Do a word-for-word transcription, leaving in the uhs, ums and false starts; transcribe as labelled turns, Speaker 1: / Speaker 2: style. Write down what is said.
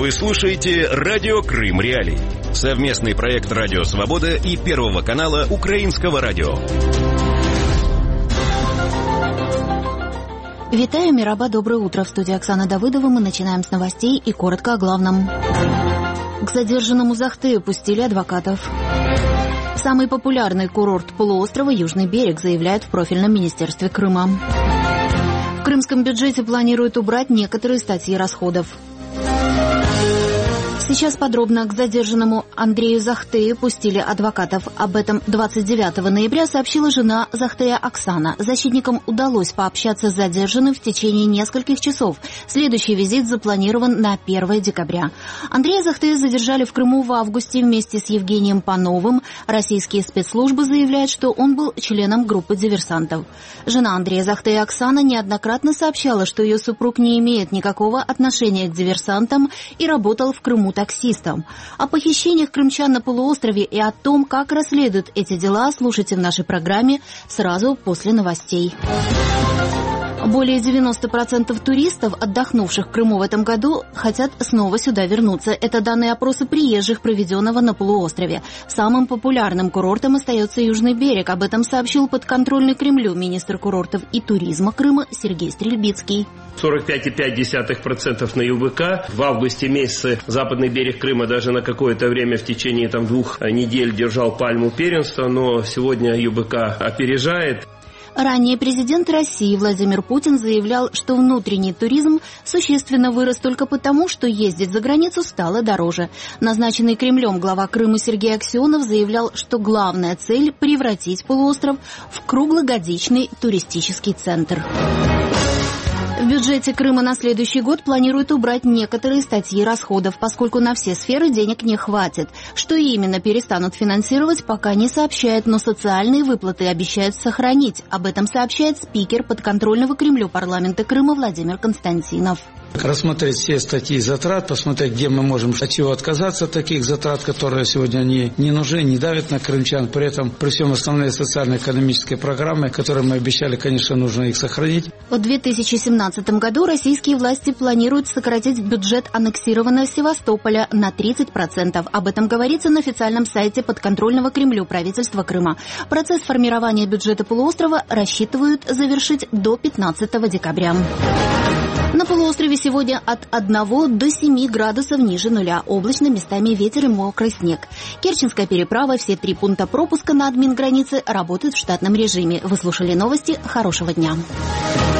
Speaker 1: Вы слушаете «Радио Крым Реалии». Совместный проект «Радио Свобода» и Первого канала Украинского радио.
Speaker 2: Витаю, Мираба, доброе утро. В студии Оксана Давыдова. Мы начинаем с новостей и коротко о главном. К задержанному Захтею пустили адвокатов. Самый популярный курорт полуострова Южный берег, заявляют в профильном министерстве Крыма. В крымском бюджете планируют убрать некоторые статьи расходов. Сейчас подробно. К задержанному Андрею Захтею пустили адвокатов. Об этом двадцать девятого ноября сообщила жена Захтея Оксана. Защитникам удалось пообщаться с задержанным в течение нескольких часов. Следующий визит запланирован на первое декабря. Андрея Захтея задержали в Крыму в августе вместе с Евгением Пановым. Российские спецслужбы заявляют, что он был членом группы диверсантов. Жена Андрея Захтея Оксана неоднократно сообщала, что ее супруг не имеет никакого отношения к диверсантам и работал в Крыму таксистом. О похищениях крымчан на полуострове и о том, как расследуют эти дела, слушайте в нашей программе сразу после новостей. Более девяноста процентов туристов, отдохнувших в Крыму в этом году, хотят снова сюда вернуться. Это данные опроса приезжих, проведенного на полуострове. Самым популярным курортом остается Южный берег. Об этом сообщил подконтрольный Кремлю министр курортов и туризма Крыма Сергей Стрельбицкий.
Speaker 3: сорок пять целых пять десятых процента на ЮБК. В августе месяце западный берег Крыма даже на какое-то время в течение там, двух недель держал пальму первенства, но сегодня ЮБК опережает.
Speaker 2: Ранее президент России Владимир Путин заявлял, что внутренний туризм существенно вырос только потому, что ездить за границу стало дороже. Назначенный Кремлем глава Крыма Сергей Аксенов заявлял, что главная цель – превратить полуостров в круглогодичный туристический центр. В бюджете Крыма на следующий год планируют убрать некоторые статьи расходов, поскольку на все сферы денег не хватит. Что именно перестанут финансировать, пока не сообщают, но социальные выплаты обещают сохранить. Об этом сообщает спикер подконтрольного Кремлю парламента Крыма Владимир Константинов.
Speaker 4: Рассмотреть все статьи затрат, посмотреть, где мы можем от чего отказаться от таких затрат, которые сегодня не, не нужны, не давят на крымчан. При этом, при всем основные социально-экономические программы, которые мы обещали, конечно, нужно их сохранить.
Speaker 2: В две тысячи семнадцатом году российские власти планируют сократить бюджет аннексированного Севастополя на тридцать процентов. Об этом говорится на официальном сайте подконтрольного Кремлю правительства Крыма. Процесс формирования бюджета полуострова рассчитывают завершить до пятнадцатого декабря. На полуострове сегодня от одного до семи градусов ниже нуля. Облачно, местами ветер и мокрый снег. Керченская переправа, все три пункта пропуска на админгранице работают в штатном режиме. Вы слушали новости. Хорошего дня.